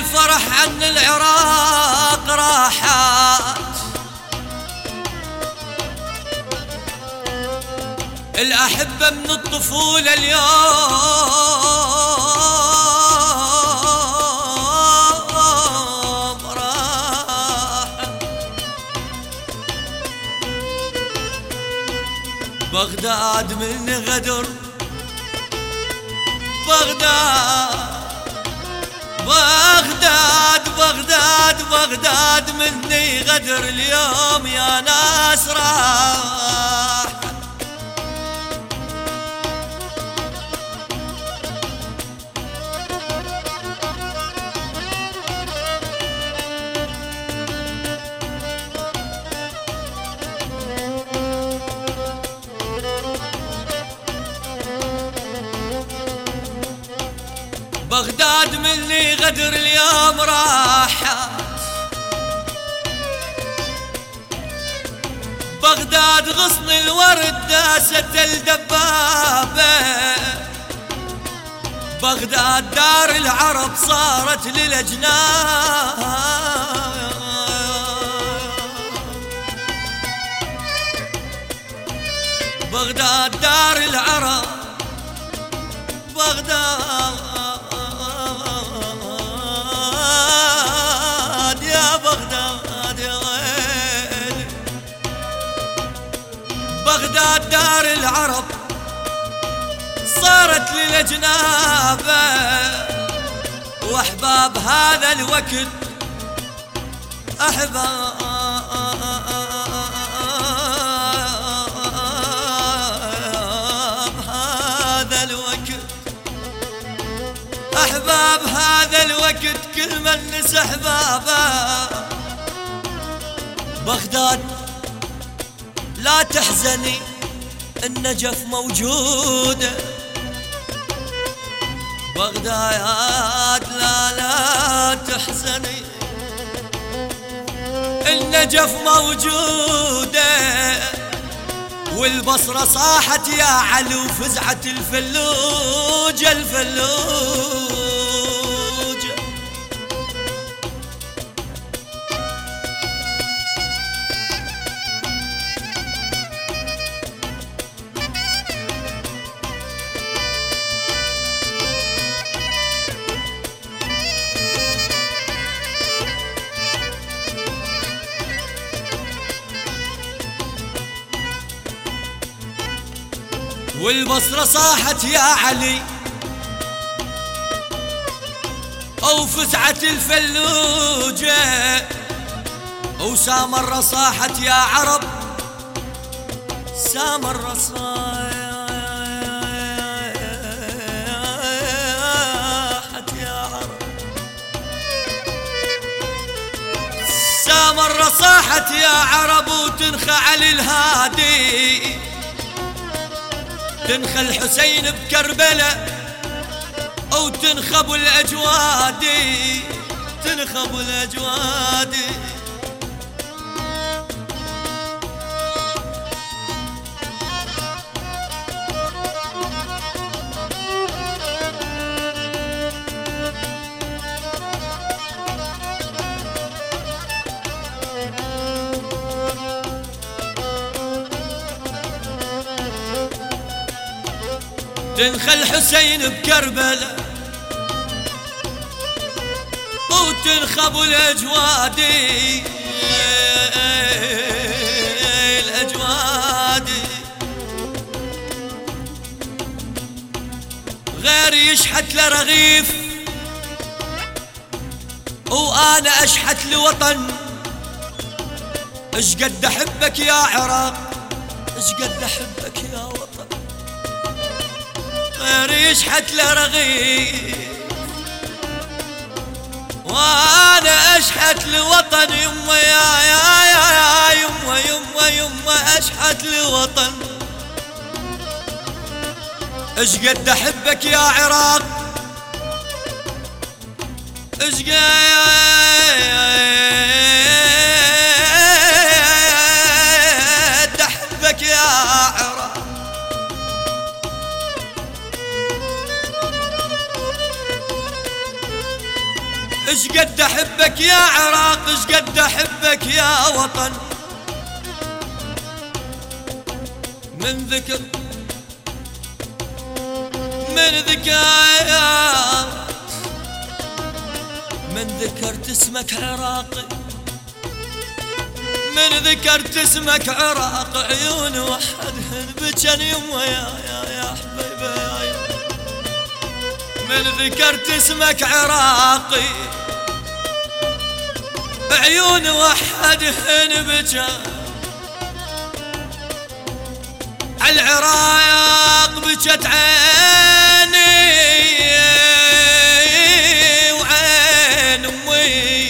الفرح عن العراق راحات، الأحبة من الطفولة اليوم راحت. بغداد من غدر، بغداد مني غدر اليوم يا ناس راح. بغداد مني غدر اليوم راحت، بغداد غصن الورد داست الدبابة، بغداد دار العرب صارت للأجناب، بغداد دار العرب، بغداد يا بغداد يا ويلي، بغداد دار العرب صارت للأجنابة، وأحباب هذا الوقت أحباب هذا الوقت، أحباب هذا الوقت كل من نس أحبابه. بغداد لا تحزني النجف موجودة، بغداد لا تحزني النجف موجودة، والبصرة صاحت يا علو فزعت الفلوجة الفلوجة. والبصرة صاحت يا علي أو فزعت الفلوجة، وسامرة صاحت يا عرب، سامرة صاحت يا عرب، سامرة صاحت يا عرب، وتنخى علي الهادي، تنخى الحسين بكربلاء أو تنخى ابو الأجوادي، تنخى ابو الأجوادي. تنخى الحسين بكربلاء وتنخى ابو الأجوادي، الأجوادي غير يشحت لرغيف وانا اشحت لوطن. اش قد احبك يا عراق، اش قد احبك يا وطن، غير يشحت لرغيف وانا اشحت لوطن. يما يا يما اشحت لوطن. اش قد احبك يا عراق، اش قد احبك يا عراق. اش قد قد احبك يا عراق، اش قد احبك يا وطن. من ذكر من ذكايات، من ذكرت اسمك عراقي، من ذكرت اسمك عراق عيون وحدهن بجن يمه يا حبيبي يا من ذكرت اسمك عراقي عيون وحدهن بجن. عالعراق بجت عيني وعين امي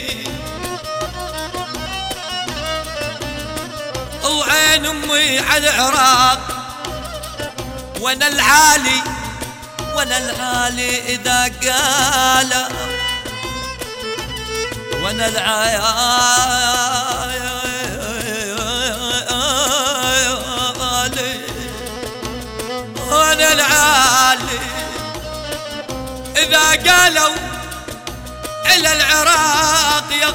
وعين امي عالعراق. وانا العالي وانا العالي اذا قال، وانا العالي وانا العالي اذا قالوا الى العراق يا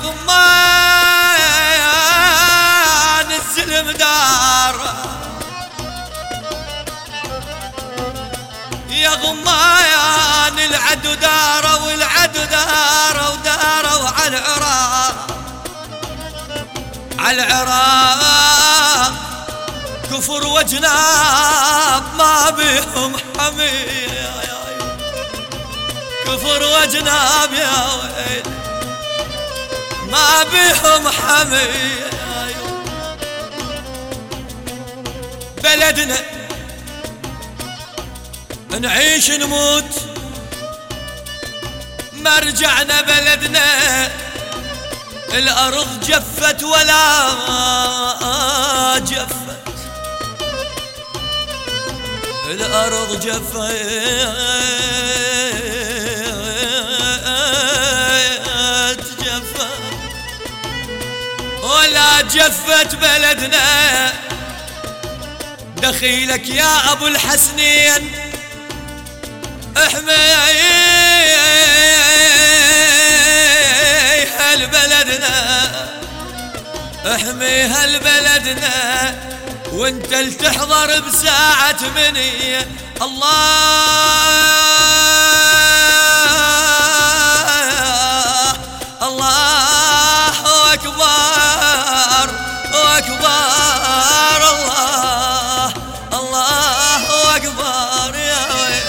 غمان الزلم دار، يا غمان العدو داره والعدو داره وداره على العراق. على العراق كفر وجناب ما بهم حمي، كفر وجناب يا ويل ما بهم حمي. بلدنا نعيش نموت ما رجعنا بلدنا، الأرض جفت ولا جفت، الأرض جفت جفت ولا جفت بلدنا. دخيلك يا أبو الحسنين احمي هالبلدنا، احمي هالبلدنا وانت اللي تحضر بساعة منية. الله الله أكبر أكبر، الله الله أكبر يا ويل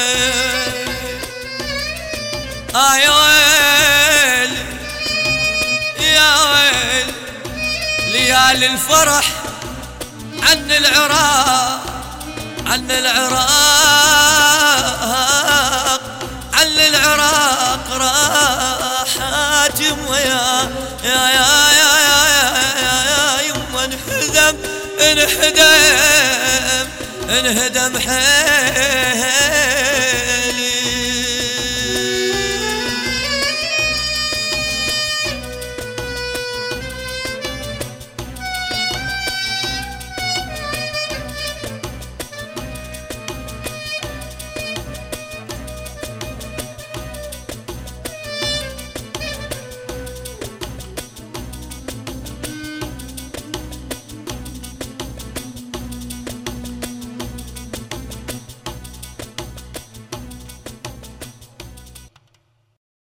يا ويل يا ويل. ليالي الفرح عن العراق، عن العراق، عن العراق راحت يمه يا يا يا يا يا يمه. انهدم انهدم انهدم حيل